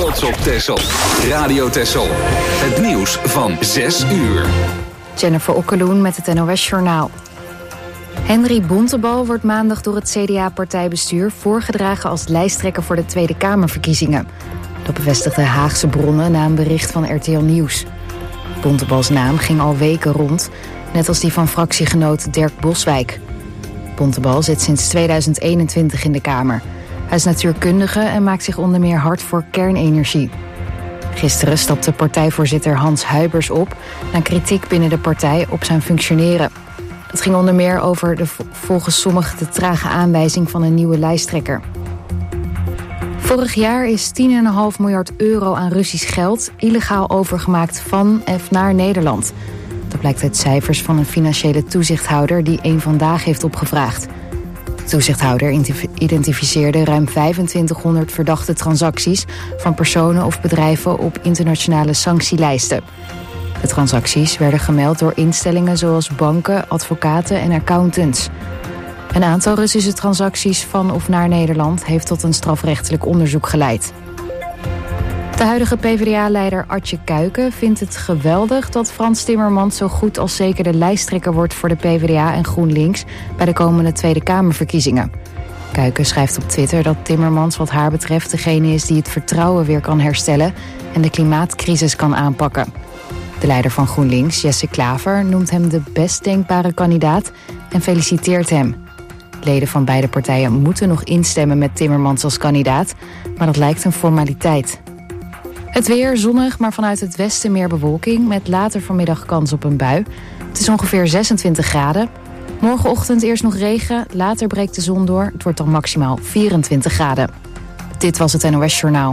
trots op Texel. Radio Texel. Het nieuws van 6 uur. Jennifer Okkeloen met het NOS-journaal. Henry Bontebal wordt maandag door het CDA-partijbestuur voorgedragen als lijsttrekker voor de Tweede Kamerverkiezingen. Dat bevestigden Haagse bronnen na een bericht van RTL Nieuws. Bontebals naam ging al weken rond, net als die van fractiegenoot Dirk Boswijk. Bontebal zit sinds 2021 in de Kamer. Hij is natuurkundige en maakt zich onder meer hard voor kernenergie. Gisteren stapte partijvoorzitter Hans Huibers op na kritiek binnen de partij op zijn functioneren. Het ging onder meer over de volgens sommigen te trage aanwijzing van een nieuwe lijsttrekker. Vorig jaar is 10,5 miljard euro aan Russisch geld illegaal overgemaakt van en naar Nederland. Dat blijkt uit cijfers van een financiële toezichthouder die Eén Vandaag heeft opgevraagd. De toezichthouder identificeerde ruim 2500 verdachte transacties van personen of bedrijven op internationale sanctielijsten. De transacties werden gemeld door instellingen zoals banken, advocaten en accountants. Een aantal Russische transacties van of naar Nederland heeft tot een strafrechtelijk onderzoek geleid. De huidige PvdA-leider Atje Kuiken vindt het geweldig dat Frans Timmermans zo goed als zeker de lijsttrekker wordt voor de PvdA en GroenLinks bij de komende Tweede Kamerverkiezingen. Kuiken schrijft op Twitter dat Timmermans wat haar betreft degene is die het vertrouwen weer kan herstellen en de klimaatcrisis kan aanpakken. De leider van GroenLinks, Jesse Klaver, noemt hem de best denkbare kandidaat en feliciteert hem. Leden van beide partijen moeten nog instemmen met Timmermans als kandidaat, maar dat lijkt een formaliteit. Het weer zonnig, maar vanuit het westen meer bewolking met later vanmiddag kans op een bui. Het is ongeveer 26 graden. Morgenochtend eerst nog regen, later breekt de zon door. Het wordt dan maximaal 24 graden. Dit was het NOS Journaal.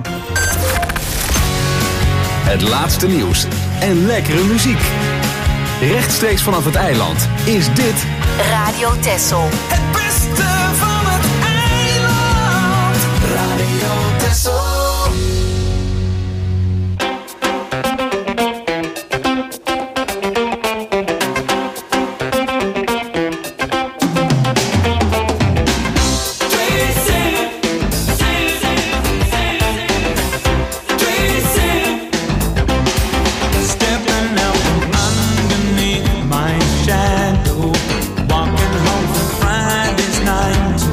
Het laatste nieuws en lekkere muziek. Rechtstreeks vanaf het eiland is dit Radio Texel. Het beste van het eiland. Radio Texel. Walking home from Friday's night.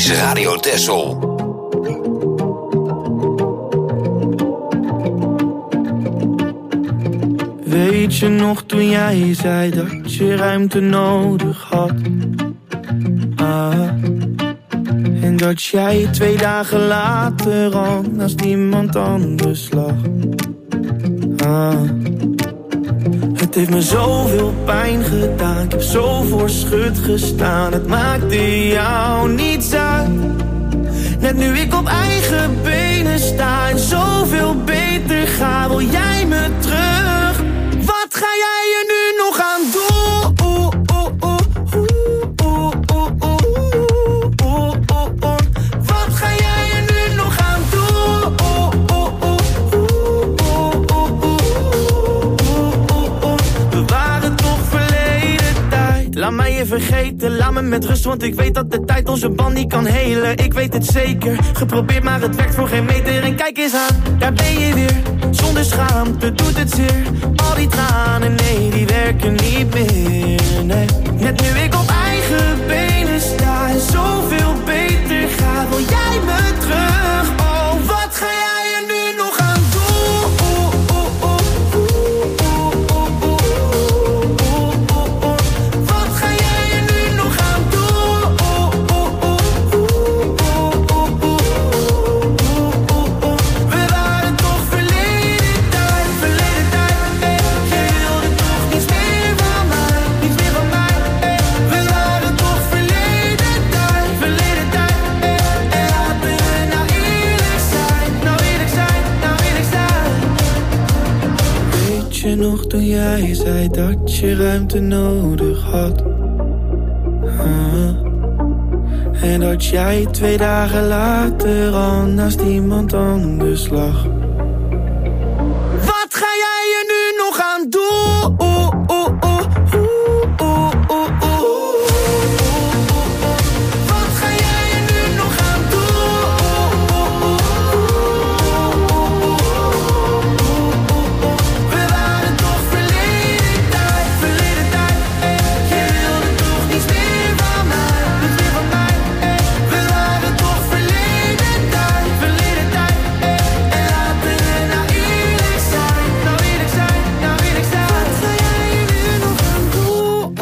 is Radio Texel. Weet je nog toen jij zei dat je ruimte nodig had? En dat jij 2 dagen later al naast iemand anders lag. Het heeft me zoveel pijn gedaan, ik heb zo voor schut gestaan. Het maakte jou niets uit. Net nu ik op eigen benen sta en zoveel beter ga, wil jij me terug. Wat ga jij er nu nog aan doen? Wat ga jij er nu nog aan doen? We waren toch verleden tijd. Laat mij je vergeten, laat me met rust, want ik weet dat de tijd onze band niet kan helen. Ik weet het zeker, geprobeerd maar het werkt voor geen meter. En kijk eens aan, daar ben je weer, zonder schaamte doet het zeer. Al die tranen, nee, die werken niet meer, nee. Net nu ik op eigen benen sta en zoveel beter ga, wil jij me terug. Oh, wat ga jij er nu nog aan doen? Wat ga jij er nu nog aan doen? We waren toch verleden tijd, je wilde toch niets meer van mij, niets meer van mij. We waren toch verleden tijd, en laten we nou eerlijk zijn, nou eerlijk zijn, nou eerlijk zijn. Weet je nog toen jij zei dat je ruimte nodig had? En dat jij 2 dagen later al naast iemand anders lag. Wat ga jij er nu nog aan doen? Wat ga jij er nu nog aan doen? We waren toch verleden tijd, je wilde toch niets meer van mij, niets meer van mij. We waren toch verleden tijd, en laten we nou eerlijk zijn, nou eerlijk zijn, nou eerlijk zijn. Wat ga jij er nu nog aan doen?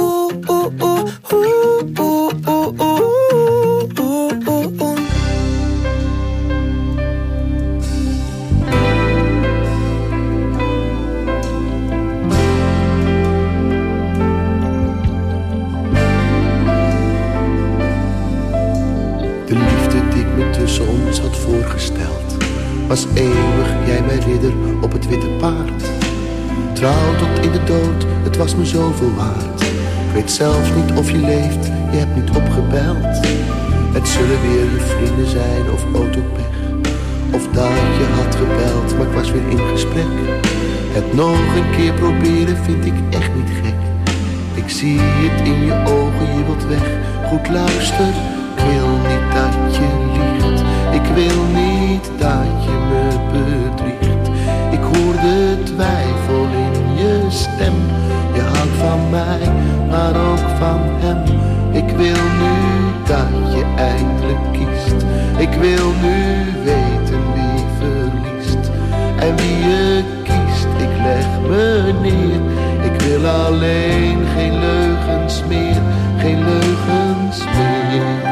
De liefde die ik me tussen ons had voorgesteld was eeuwig, jij mijn ridder op het witte paard. Trouw tot in de dood, het was me zoveel waard. Ik weet zelfs niet of je leeft, je hebt niet opgebeld. Het zullen weer je vrienden zijn of autopech, of dat je had gebeld, maar ik was weer in gesprek. Het nog een keer proberen vind ik echt niet gek. Ik zie het in je ogen, je wilt weg. Goed luister, ik wil niet dat je liegt. Ik wil niet dat je me bedriegt. Ik hoor de twijfel in je stem. Je houdt van mij, maar ook van hem. Ik wil nu dat je eindelijk kiest. Ik wil nu weten wie verliest. En wie je kiest, ik leg me neer. Ik wil alleen geen leugens meer, geen leugens meer.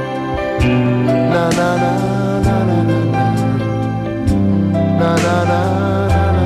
Na na na na na na na na na.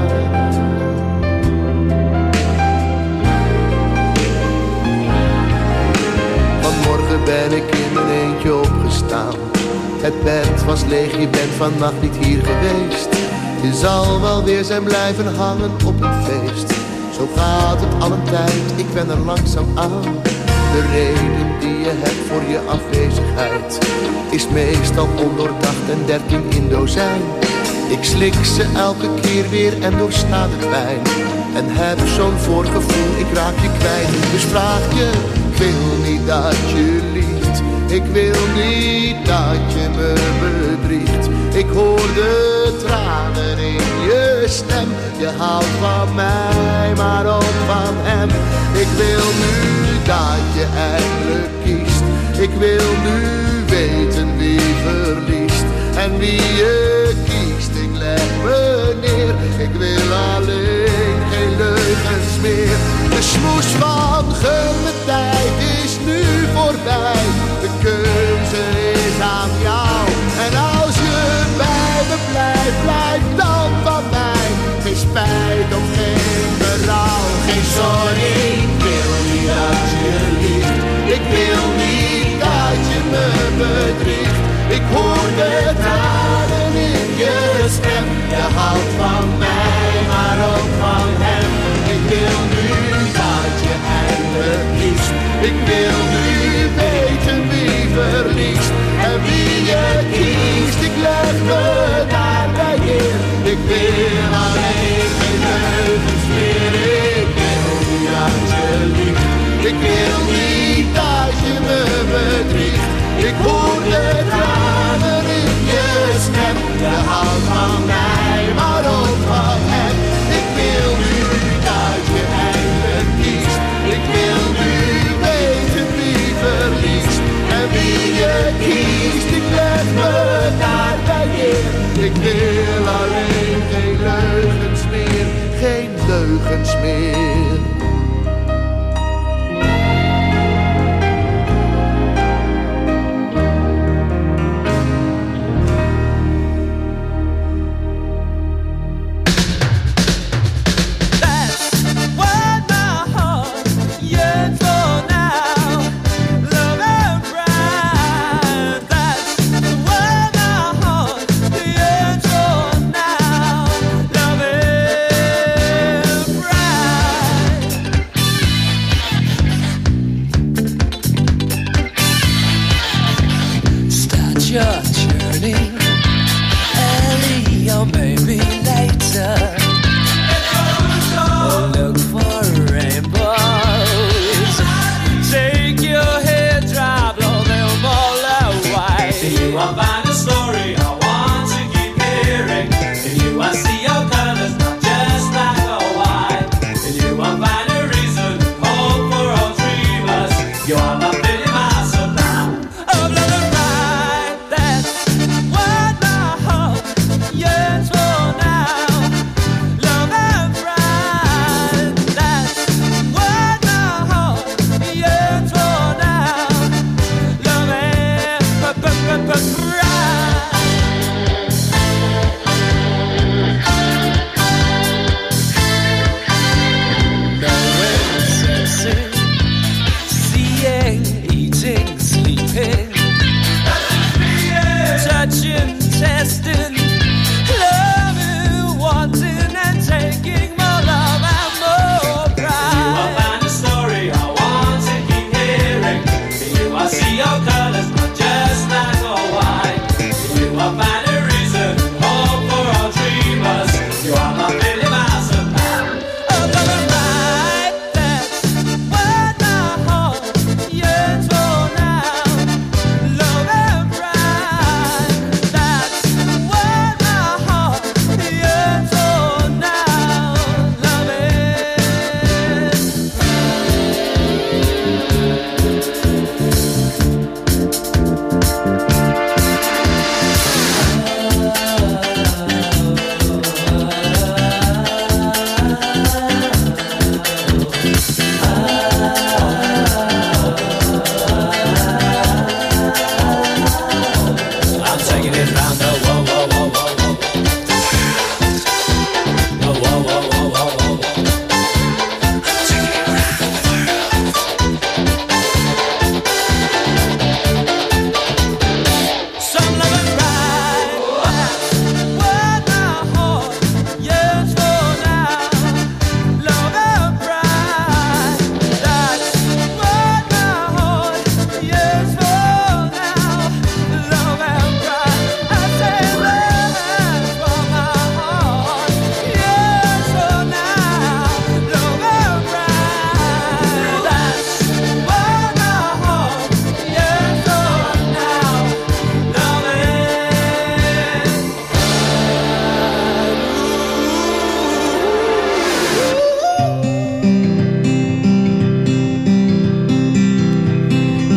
Vanmorgen ben ik in mijn eentje opgestaan. Het bed was leeg, je bent vannacht niet hier geweest. Je zal wel weer zijn blijven hangen op een feest. Zo gaat het al een tijd, ik ben er langzaam aan. De reden die je hebt voor je afwezigheid is meestal ondoordacht en 13 in dozijn. Ik slik ze elke keer weer en doorsta de pijn. En heb zo'n voorgevoel, ik raak je kwijt. Dus vraag je, ik wil niet dat je liegt. Ik wil niet dat je me bedriegt. Ik hoor de tranen in je stem. Je houdt van mij, maar ook van hem. Ik wil nu dat je eindelijk kiest. Ik wil nu weten verliest. En wie je kiest, ik leg me neer. Ik wil alleen geen leugens meer. De smoes van gulle tijd is nu voorbij. De keuze is aan jou. En als je bij me blijft, blijf dan van mij. Geen spijt of geen berouw. Geen sorry, ik wil niet dat je liegt. Ik wil niet dat je me bedriegt. Ik hoor de tranen in je stem. Je houdt van mij, maar ook van hem. Ik wil nu dat je eindelijk kiest. Ik wil nu weten wie verliest. En wie je kiest, ik leg me daarbij neer. Ik wil alleen geen leugens meer. Ik wil niet dat je liegt. Ik wil niet dat je me bedriegt. Ik hoor de tranen in je stem. Je houdt van mij, maar ook van hem. Ik wil nu dat je eindelijk kiest. Ik wil nu weten wie verliest. En wie je kiest, ik leg me daarbij neer. Ik wil alleen geen leugens meer. Geen leugens meer.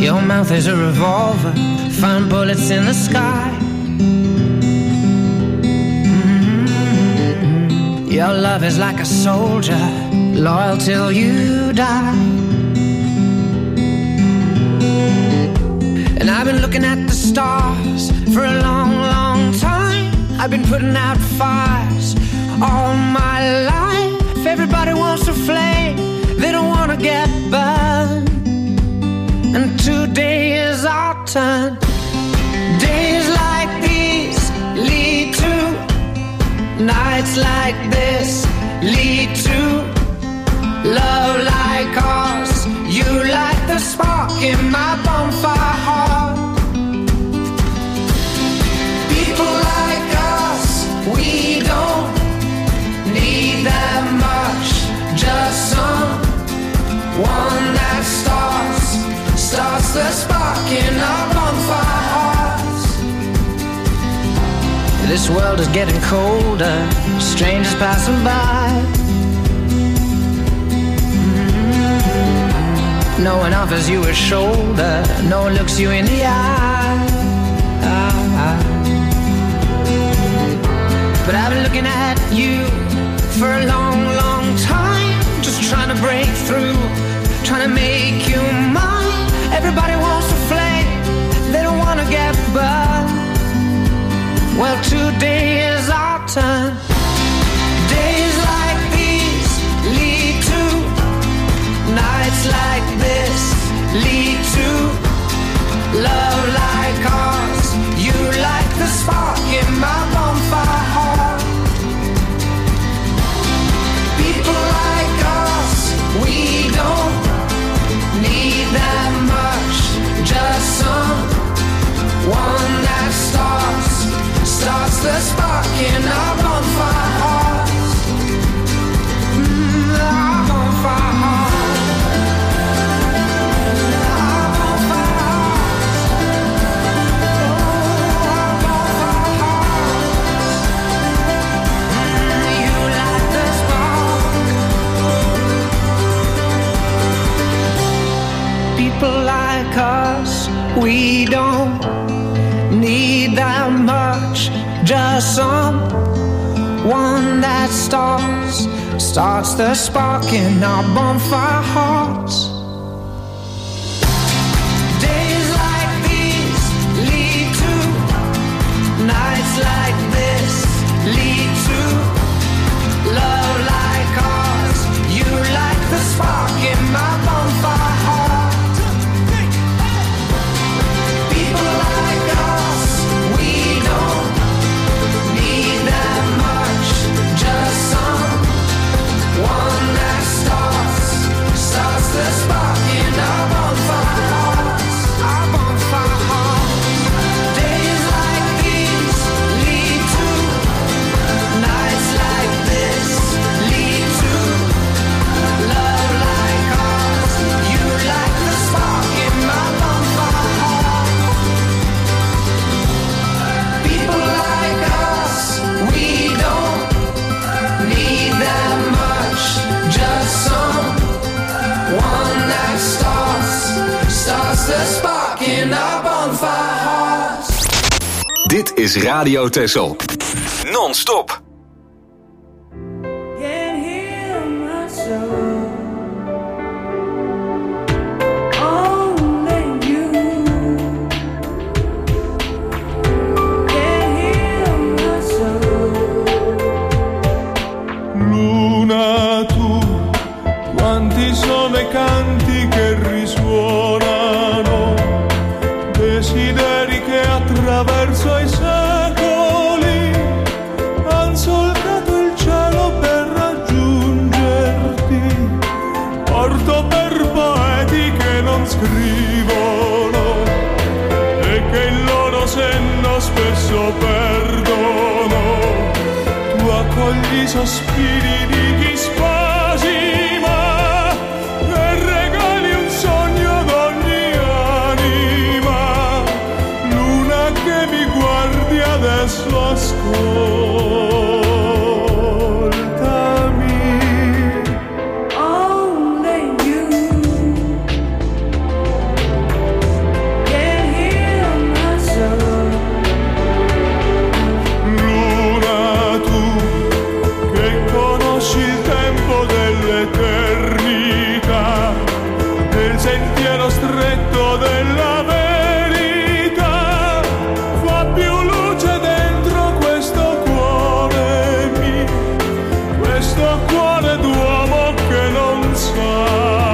Your mouth is a revolver, find bullets in the sky. Your love is like a soldier, loyal till you die. And I've been looking at the stars for a long, long time. I've been putting out fires all my life. Everybody wants to flame, they don't want to get burned. And today is our turn. Days like these lead to nights like this, lead to love like ours. You light the spark in my bonfire heart. People like us, we don't need that much. Just someone that starts the spark in our bonfire hearts. This world is getting colder, strangers passing by. No one offers you a shoulder, no one looks you in the eye. But I've been looking at you for a long, long time, just trying to break through, trying to make you mine. Everybody wants to flame, they don't want to get burned. Well, today is our turn. Days like these lead to nights like this, lead to love like ours. You light the spark in my bonfire heart. People like us, we don't need that much. Just someone that starts the spark in our bonfire hearts. Our bonfire hearts. Our bonfire hearts. Our bonfire hearts. You light the spark. People like us, we don't need that much. Just someone that starts the spark in our bonfire hearts. Days like these lead to nights like this, lead to love like ours. You light the spark in my bonfire heart. People like us, we don't need that much. Just someone that starts the spark in our bonfire hearts. Our bonfire hearts. Days like these lead to nights like this, lead to love like ours. You light the spark in my bonfire heart. People like us, we don't need that much. Just someone that starts the spark in our bonfire hearts. Dit is Radio Texel. Non-stop. Can't heal my soul. Only you can heal my soul. Luna, tu, quanti sono i canti che risuonano, desideri che attraverso i secoli han cielo della verità fa più luce dentro questo cuore mio, questo cuore d'uomo che non sa.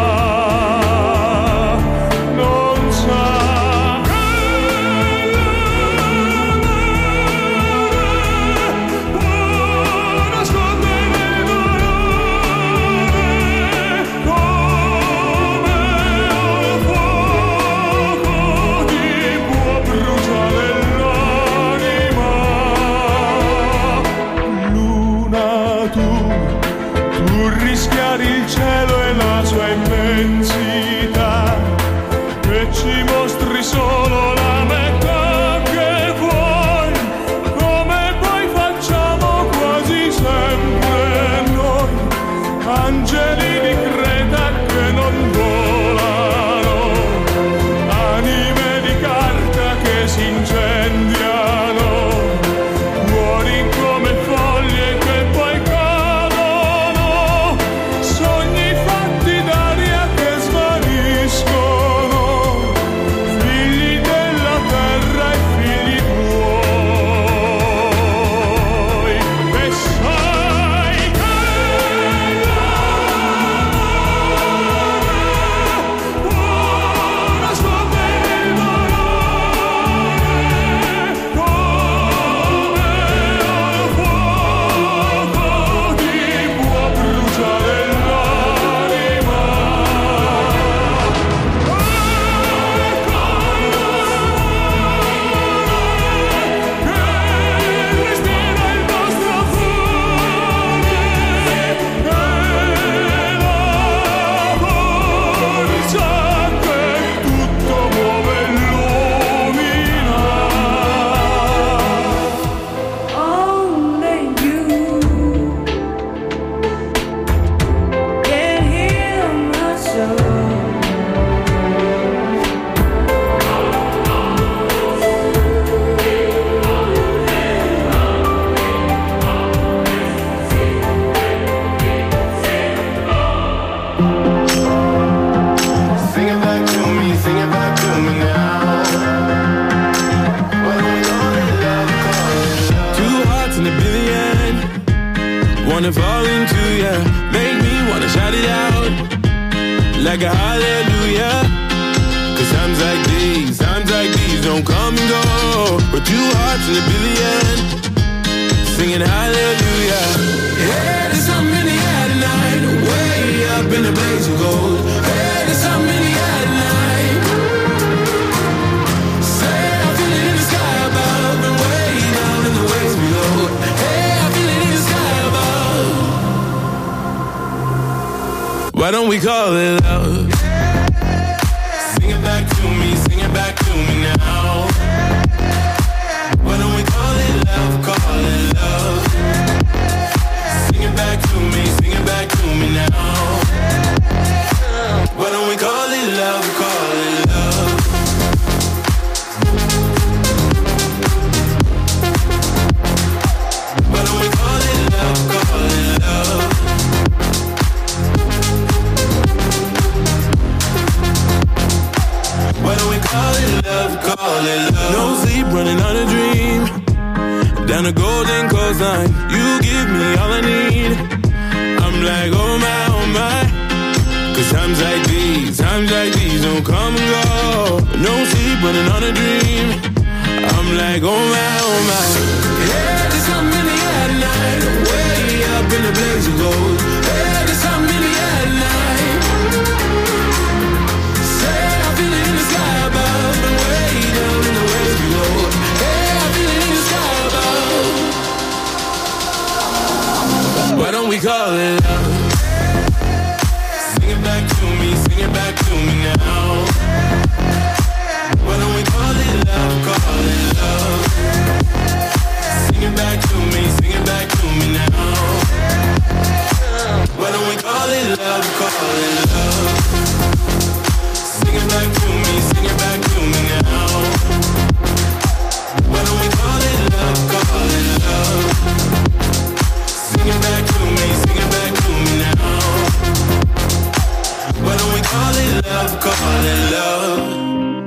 Il cielo e la sua immensità, e ci mostri solo la metà che vuoi, come poi facciamo quasi sempre noi, angeli di Creta che non volano, anime di carta che si incendiano, cuori come foglie che poi cadono, sogni fatti d'aria che svaniscono, figli della terra e figli tuoi. E sai che l'amore può nascondere il dolore, come al fuoco ti può bruciare l'anima. Che respira il nostro cuore, e la forza che tutto muove e illumina. Only you can heal my soul. Sing it back to me now. What do we call it, love? Two hearts in a billion, wanna fall into ya, make me wanna shout it out like a hallelujah. 'Cause times like these don't come and go. But two hearts in a billion, singing hallelujah. Yeah, there's something in the air tonight, way up in the blaze of gold. Hey, there's something in the air tonight. Say I feel it in the sky above and way down in the waves below. Hey, I feel it in the sky above. Why don't we call it love? Sing it back to me now. Why don't we call it love, call it love? Sing it back to me now. Why don't we call it love, call it love? Why don't we call it love, call it love? Why don't we call it love, call it love? No sleep, running on a dream, down a golden coastline. You give me all I need. I'm like, oh my. 'Cause times like these don't come and go. No sleep, running on a dream. I'm like, oh my. Yeah, there's something in the air tonight, way up in the blaze of gold. Yeah, there's something in the air tonight. Say I feel it in the sky above and way down in the waves below. Yeah, I feel it in the sky above. Why don't we call it love? Sing it back to me now. Why don't we call it love, call it love? Sing it back to me now. Why don't we call it love, call it love? Sing it back to me now. Why don't we call it love, call it love? Sing it back to me now. Why don't we call it love, call it love?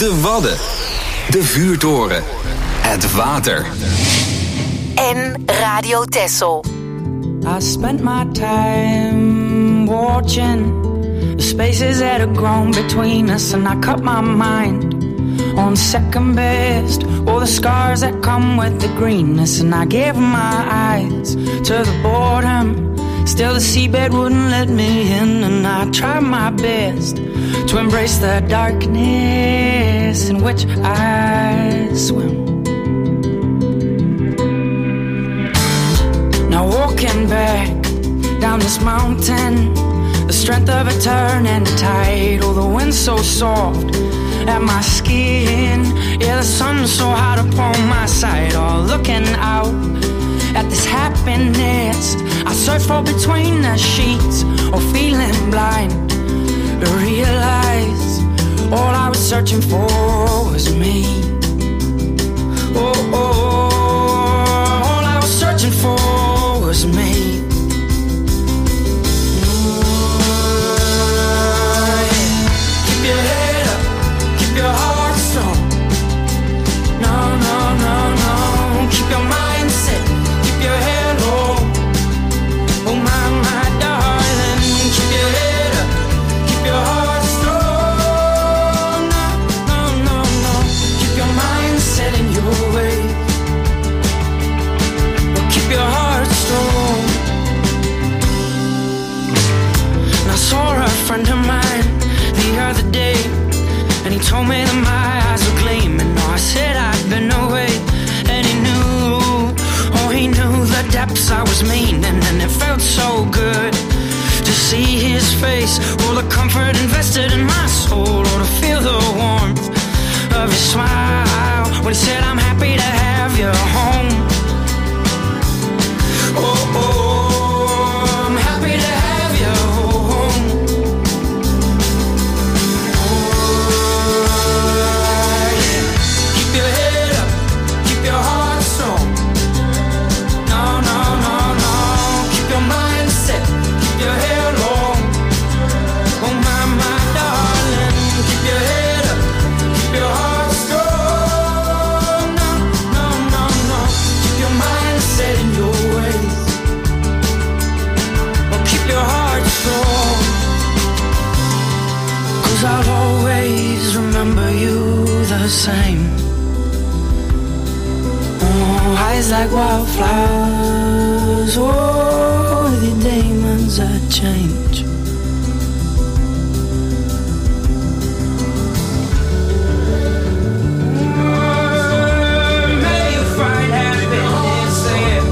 De Wadden. De vuurtoren. Het water. En Radio Texel. I spent my time watching the spaces that have grown between us, and I cut my mind on second best, all the scars that come with the greenness, and I gave my eyes to the boredom. Still the seabed wouldn't let me in, and I tried my best to embrace the darkness in which I swim. Now walking back down this mountain, the strength of a turning tide, oh the wind so soft at my skin, yeah the sun so hot upon my side, oh looking out at this happiness I search for between the sheets, or feeling blind to realize all I was searching for was me. Oh, oh, oh, all I was searching for was me. Keep your head up, keep your heart strong. No, no, no, no. Keep your mind set, keep your head low. Oh my, my darling, keep your head up, keep your heart strong. No, no, no, no. Keep your mind set in your way. But keep your heart strong. And I saw a friend of mine the other day, and he told me that my eyes were gleaming. Oh, I said I'd been away, and he knew, oh he knew the depths I was meaning, and it felt so good to see his face, all the comfort invested in my soul, or to feel the warmth of his smile when he said I'm happy to have you home. Oh, oh, I'm happy to have you home. Oh, yeah. Keep your head up, keep your heart strong. No, no, no, no. Keep your mind set, keep your hair long. Oh my, my darling, keep your head up, keep your heart strong. No, no, no, no. Keep your mind set in your ways. Oh, keep your heart strong. 'Cause I'll always remember you the same. Oh, eyes like wildflowers, oh, with your demons that change. May you find happiness in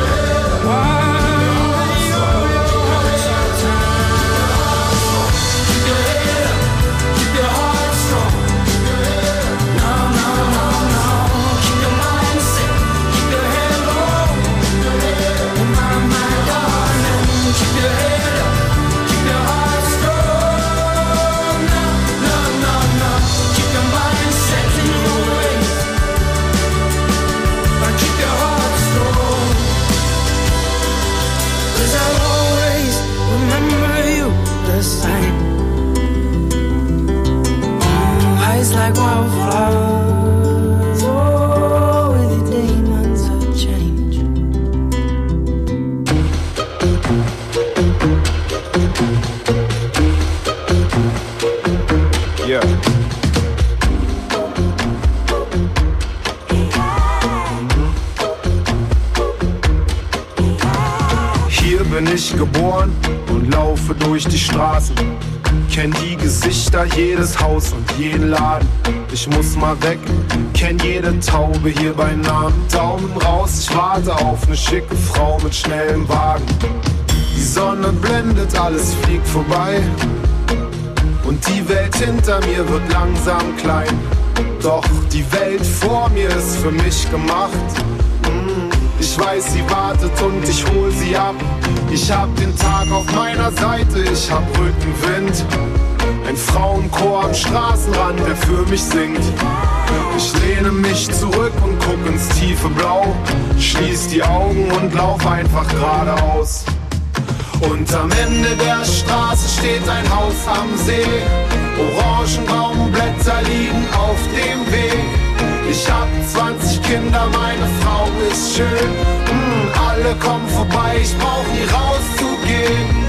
keep your head up, keep your heart strong. No, no, no, no. Keep your mind set, keep your head low. Oh my, my darling, keep your head up, keep your heart strong. No, no, no, no. Keep your mind set in your ways, but keep your heart strong. 'Cause I'll always remember you the same. Oh, eyes like wildflowers, oh, with your demons that change. Yeah. Hier bin ich geboren und laufe durch die Straßen. Kenn die Gesichter, jedes Haus und jeden Laden. Ich muss mal weg, kenn jede Taube hier bei Namen. Daumen raus, ich warte auf ne schicke Frau mit schnellem Wagen. Die Sonne blendet, alles fliegt vorbei. Und die Welt hinter mir wird langsam klein. Doch die Welt vor mir ist für mich gemacht. Ich weiß, sie wartet und ich hol sie ab. Ich hab den Tag auf meiner Seite, ich hab Rückenwind. Ein Frauenchor am Straßenrand, der für mich singt. Ich lehne mich zurück und guck ins tiefe Blau. Schließ die Augen und lauf einfach geradeaus. Und am Ende der Straße steht ein Haus am See. Orangenbaumblätter liegen auf dem Weg. Ich hab 20 Kinder, meine Frau ist schön. Alle kommen vorbei, ich brauch nie rauszugehen.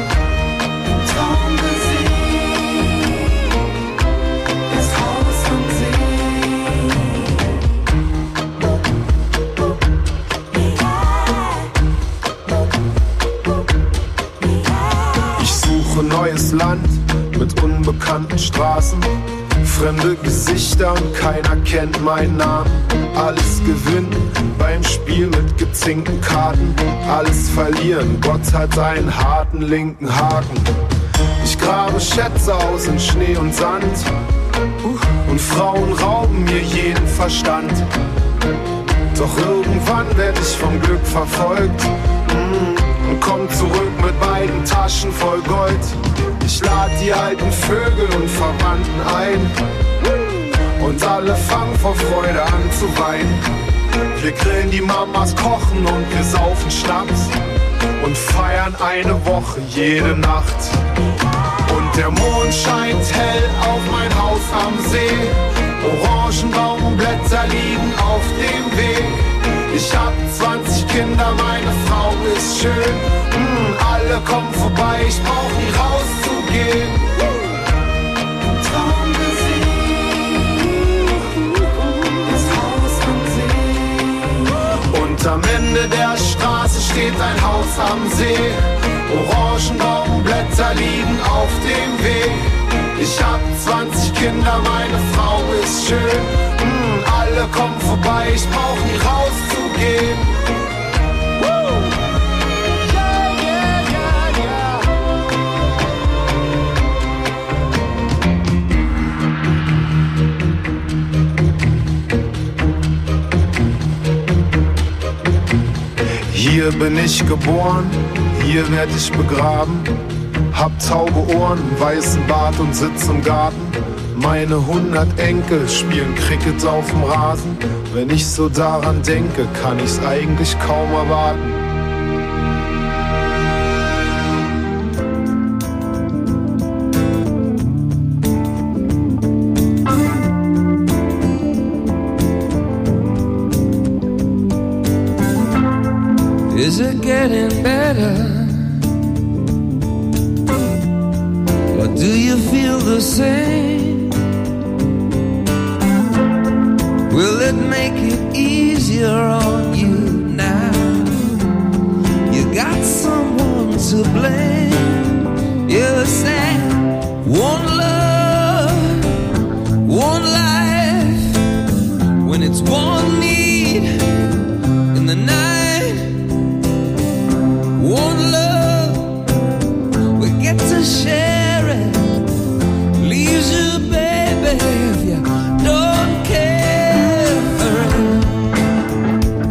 Neues Land mit unbekannten Straßen, fremde Gesichter und keiner kennt meinen Namen. Alles gewinnen beim Spiel mit gezinkten Karten, alles verlieren, Gott hat einen harten linken Haken. Ich grabe Schätze aus in Schnee und Sand und Frauen rauben mir jeden Verstand. Doch irgendwann werd ich vom Glück verfolgt und komm zurück mit beiden Taschen voll Gold. Ich lad die alten Vögel und Verwandten ein und alle fangen vor Freude an zu weinen. Wir grillen, die Mamas kochen und wir saufen Schnaps und feiern eine Woche jede Nacht. Und der Mond scheint hell auf mein Haus am See. Orangenbaumblätter liegen auf dem Weg. Ich hab 20 Kinder, meine Frau ist schön. Alle kommen vorbei, ich brauch nie rauszugehen. Traummusik, das Haus am See. Und am Ende der Straße steht ein Haus am See. Orangenbaumblätter liegen auf dem Weg. Ich hab 20 Kinder, meine Frau ist schön. Alle kommen vorbei, ich brauch nie rauszugehen. Hier bin ich geboren, hier werd ich begraben. Hab tauge Ohren, weißen Bart und sitz im Garten. Meine 100 Enkel spielen Cricket auf dem Rasen. Wenn ich so daran denke, kann ich's eigentlich kaum erwarten. Is it getting better? Or do you feel the same? Will it make it easier on you now? You got someone to blame. You say, one love, one life. When it's one need in the night. One love, we get to share it. Leaves you, baby, if you don't care for it.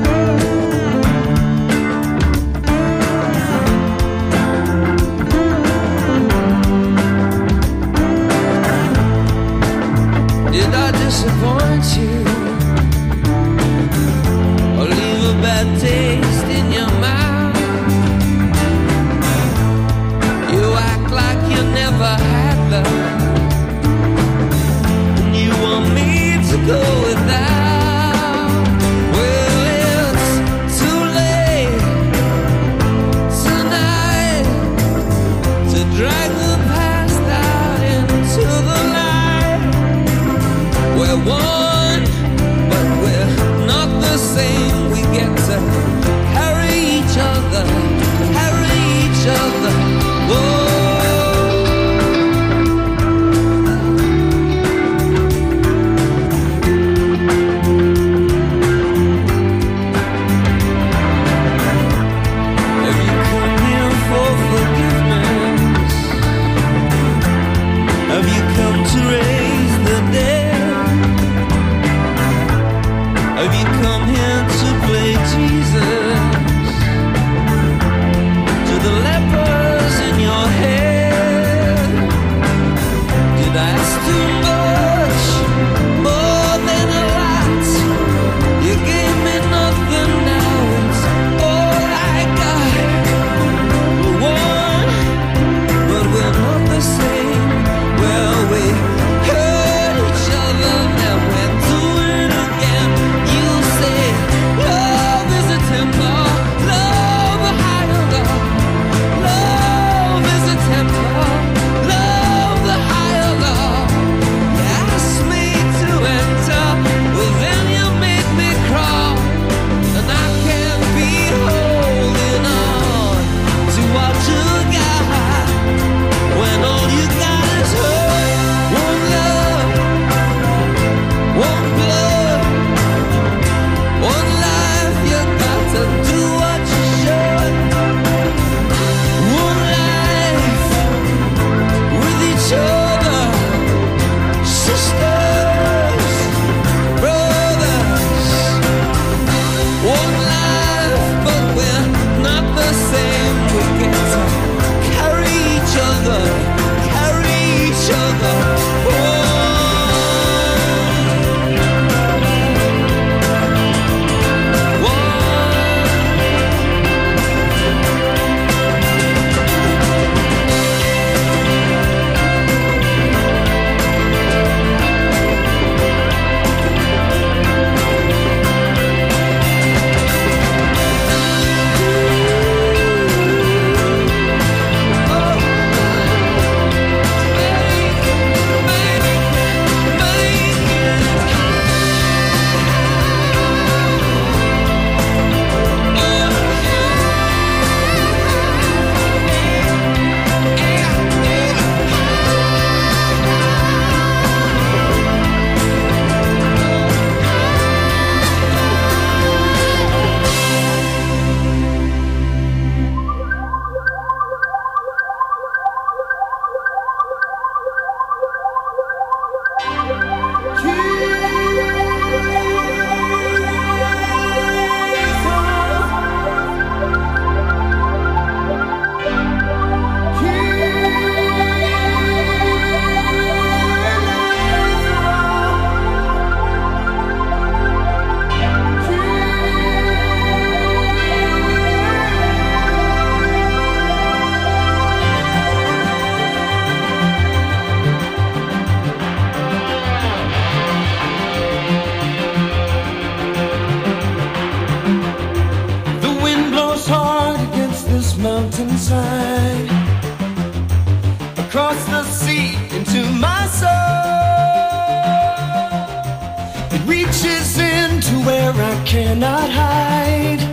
where I cannot hide,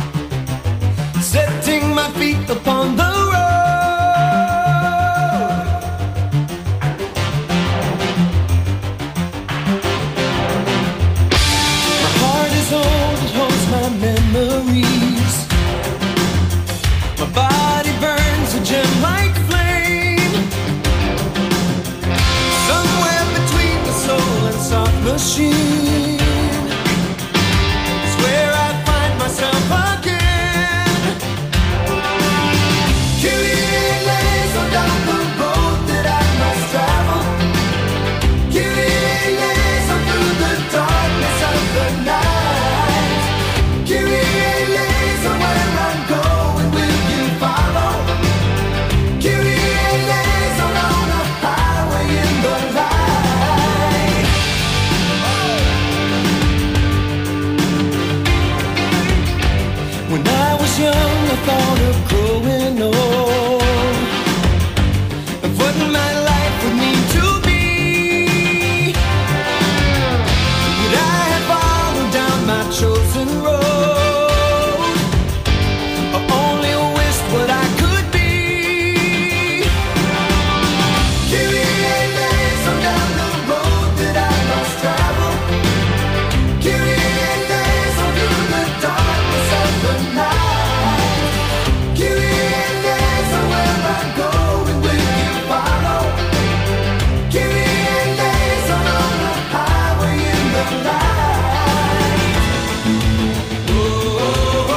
setting my feet upon the road. My heart is old, it holds my memories. My body burns a gem like flame, somewhere between the soul and soft machine. It's where I find myself again. Kyrie eleison, down the road that I must travel. Kyrie eleison, through the darkness of the night. Kyrie eleison, where I'm going, will you follow? Kyrie eleison, on a highway in the light. When I was young, I thought of growing old, of what my life would mean to me. But I had followed down my chosen road, I only wished what I could be. Kyrie eleison, down the road that I must travel. Kyrie eleison, through the darkness of the night. Kyrie eleison, where I'm going, will you follow? Kyrie eleison, on a highway in the light. Oh, oh, oh.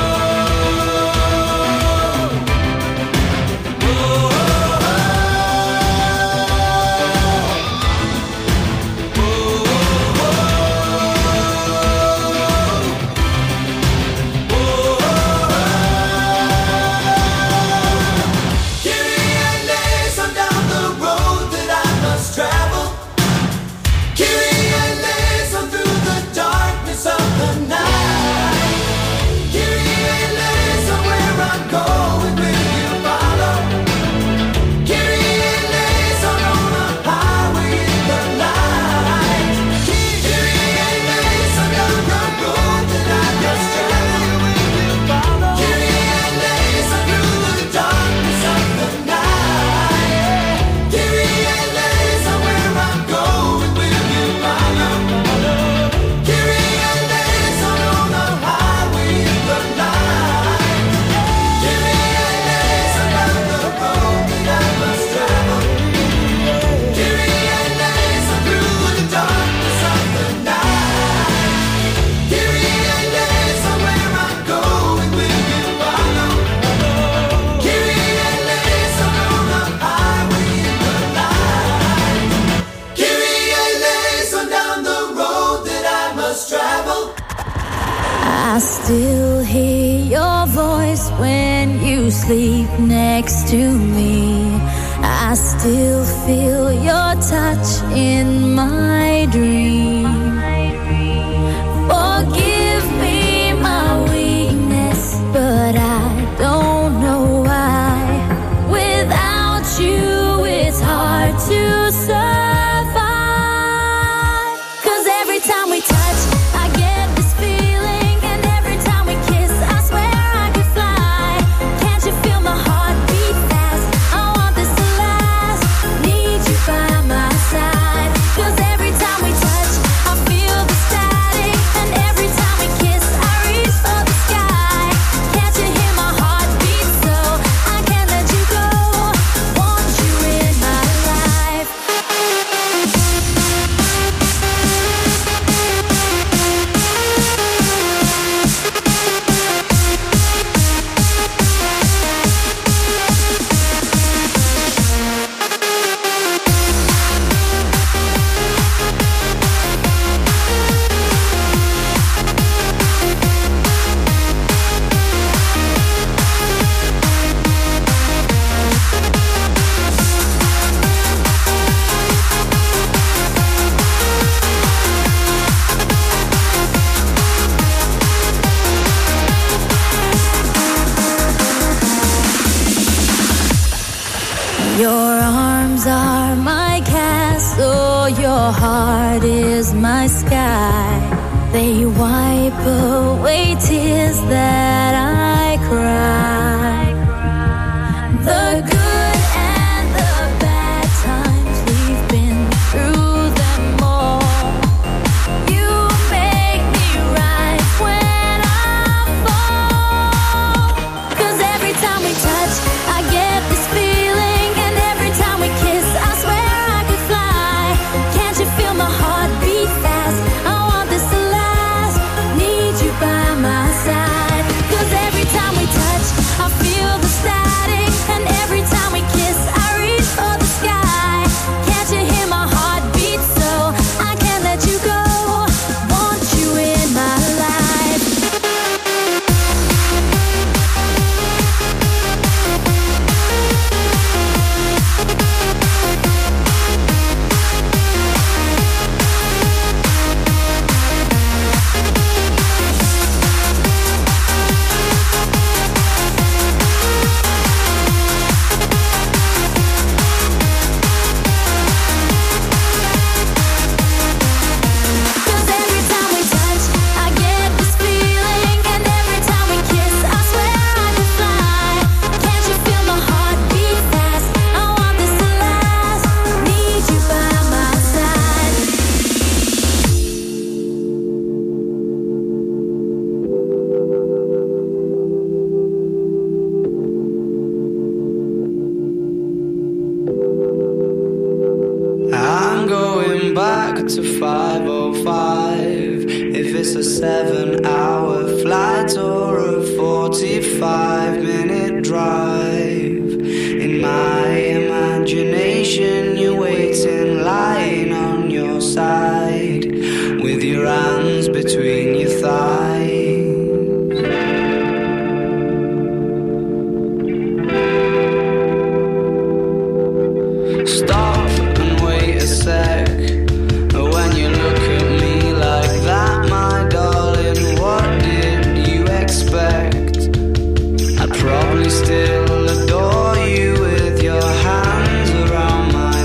Kyrie eleison, down the road that I must travel. Kyrie eleison, through the darkness of the night. Kyrie eleison, where I'm going, will you follow? Kyrie eleison, on a highway in the light. Kyrie eleison, down the road that I must travel. Will you follow? Kyrie eleison, through the darkness of the night. Kyrie eleison, where I'm going, will you follow? Kyrie eleison, on a highway in the light. Kyrie eleison, down the road that I must travel. Kyrie eleison, through the darkness of the night. Kyrie eleison, where I'm going, will you follow? Kyrie eleison, on a highway in the light. Kyrie eleison, down the road that I must travel. I still hear your voice when you sleep next to me. I still feel your touch in my dream. Forgive me my weakness, but I don't know why. Without you, it's hard to survive. 'Cause every time we touch, I get this feeling, and every time we kiss, I swear I could fly. Can't you feel my heart beat fast? I want this to last. Need you by my side. 'Cause every time we touch, I feel the static, and every time we kiss, I reach for the sky. Can't you hear my heart beat? So I can't let you go. Want you in my life. Your arms are my castle, your heart is my sky. They wipe away tears that I cry. The good and the bad times, we've been through them all. You make me rise when I fall. 'Cause every time we touch, I get this feeling. And every time we kiss, I swear I could fly. Can't you feel my heart beat fast? I want this to last. Need you by my side. 'Cause every time we touch, I feel the static. And every time we kiss, I reach for the sky. Can't you hear my heart beat? So I can't let you go. Want you in my life. Cause every time we touch, I get this feeling. And every time we kiss, I swear I could fly. Can't you feel my heart beat fast? I want this to last. Need you by my side. I'm going back to 5:05. If it's a 7-hour flight or a 45-minute drive, in my imagination you're waiting, lying on your side, with your hands between your thighs. Stop and wait a sec. When you look at me like that, my darling, what did you expect? I'd probably still adore you with your hands around my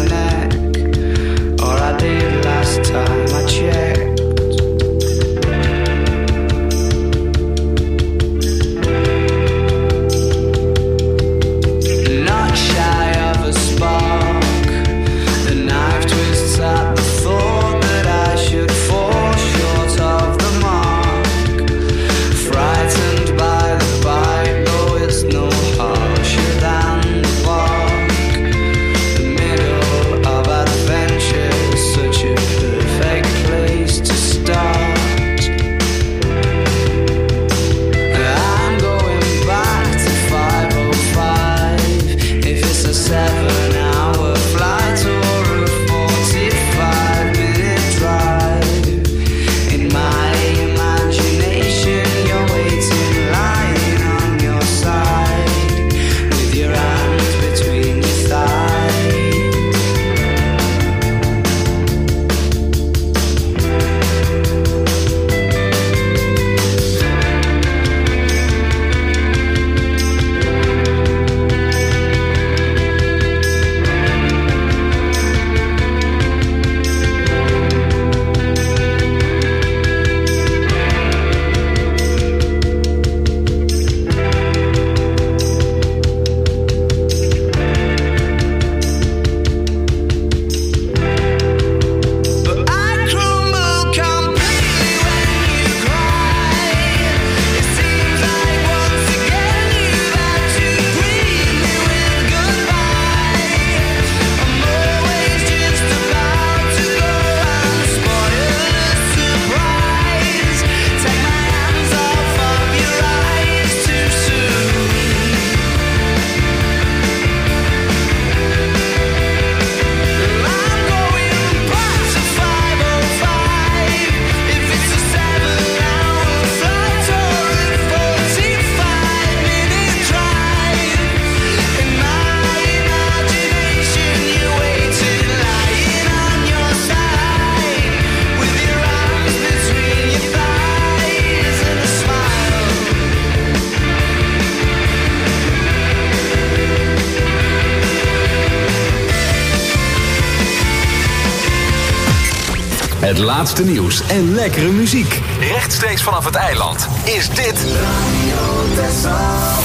Het laatste nieuws en lekkere muziek. Rechtstreeks vanaf het eiland is dit Radio Texel.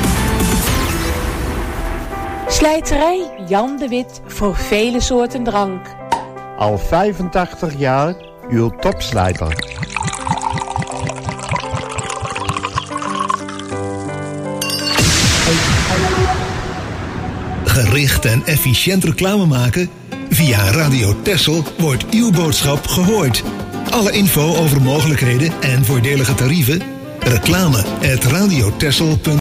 Slijterij Jan de Wit voor vele soorten drank. Al 85 jaar uw topslijter. Gericht en efficiënt reclame maken? Via Radio Texel wordt uw boodschap gehoord. Alle info over mogelijkheden en voordelige tarieven? Reclame@radiotexel.nl